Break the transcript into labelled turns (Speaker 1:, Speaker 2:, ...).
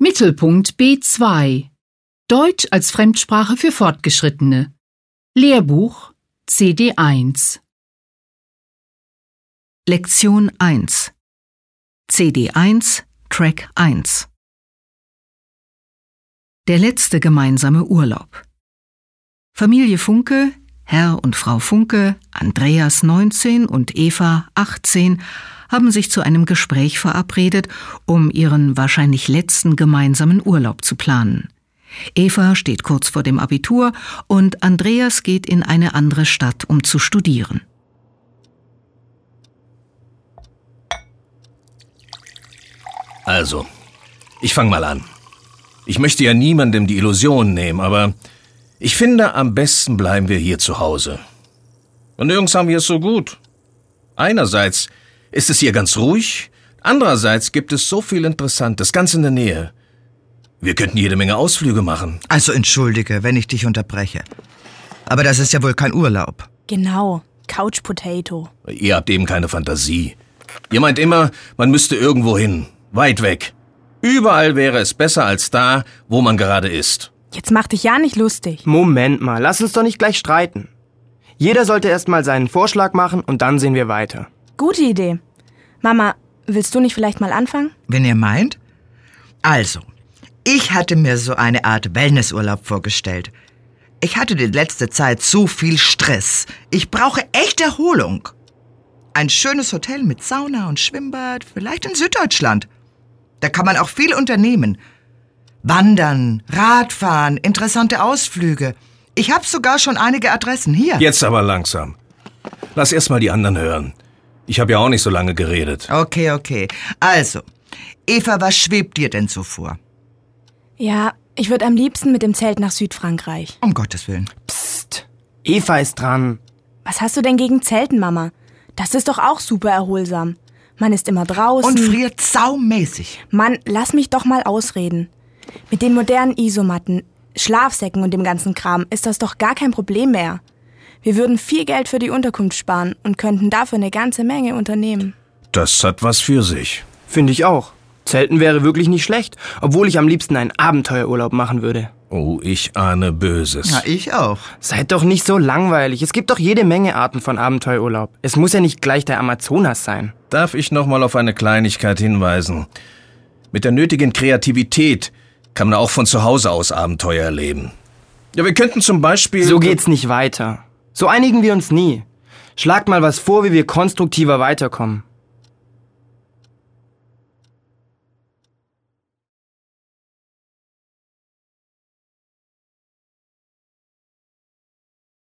Speaker 1: Mittelpunkt B2 Deutsch als Fremdsprache für Fortgeschrittene Lehrbuch CD 1
Speaker 2: Lektion 1 CD 1 Track 1 Der letzte gemeinsame Urlaub. Familie Funke, Herr und Frau Funke, Andreas 19 und Eva 18 haben sich zu einem Gespräch verabredet, um ihren wahrscheinlich letzten gemeinsamen Urlaub zu planen. Eva steht kurz vor dem Abitur und Andreas geht in eine andere Stadt, um zu studieren.
Speaker 3: Also, ich fange mal an. Ich möchte ja niemandem die Illusion nehmen, aber ich finde, am besten bleiben wir hier zu Hause. Und nirgends haben wir es so gut. Einerseits ist es hier ganz ruhig, andererseits gibt es so viel Interessantes, ganz in der Nähe. Wir könnten jede Menge Ausflüge machen.
Speaker 4: Also entschuldige, wenn ich dich unterbreche. Aber das ist ja wohl kein Urlaub.
Speaker 5: Genau, Couch Potato.
Speaker 3: Ihr habt eben keine Fantasie. Ihr meint immer, man müsste irgendwo hin, weit weg. Überall wäre es besser als da, wo man gerade ist.
Speaker 5: Jetzt mach dich ja nicht lustig.
Speaker 6: Moment mal, lass uns doch nicht gleich streiten. Jeder sollte erst mal seinen Vorschlag machen und dann sehen wir weiter.
Speaker 5: Gute Idee. Mama, willst du nicht vielleicht mal anfangen?
Speaker 4: Wenn ihr meint. Also, ich hatte mir so eine Art Wellnessurlaub vorgestellt. Ich hatte die letzte Zeit so viel Stress. Ich brauche echt Erholung. Ein schönes Hotel mit Sauna und Schwimmbad, vielleicht in Süddeutschland. Da kann man auch viel unternehmen. Wandern, Radfahren, interessante Ausflüge. Ich habe sogar schon einige Adressen hier.
Speaker 3: Jetzt aber langsam. Lass erst mal die anderen hören. Ich habe ja auch nicht so lange geredet.
Speaker 4: Okay. Also, Eva, was schwebt dir denn so vor?
Speaker 5: Ja, ich würde am liebsten mit dem Zelt nach Südfrankreich.
Speaker 4: Um Gottes Willen.
Speaker 6: Psst, Eva ist dran.
Speaker 5: Was hast du denn gegen Zelten, Mama? Das ist doch auch super erholsam. Man ist immer draußen.
Speaker 4: Und friert saumäßig.
Speaker 5: Mann, lass mich doch mal ausreden. Mit den modernen Isomatten, Schlafsäcken und dem ganzen Kram ist das doch gar kein Problem mehr. Wir würden viel Geld für die Unterkunft sparen und könnten dafür eine ganze Menge unternehmen.
Speaker 3: Das hat was für sich.
Speaker 6: Finde ich auch. Zelten wäre wirklich nicht schlecht, obwohl ich am liebsten einen Abenteuerurlaub machen würde.
Speaker 3: Oh, ich ahne Böses.
Speaker 4: Ja, ich auch.
Speaker 6: Seid doch nicht so langweilig. Es gibt doch jede Menge Arten von Abenteuerurlaub. Es muss ja nicht gleich der Amazonas sein.
Speaker 3: Darf ich noch mal auf eine Kleinigkeit hinweisen? Mit der nötigen Kreativität kann man auch von zu Hause aus Abenteuer erleben. Ja, wir könnten zum Beispiel...
Speaker 6: So geht's nicht weiter. So einigen wir uns nie. Schlagt mal was vor, wie wir konstruktiver weiterkommen.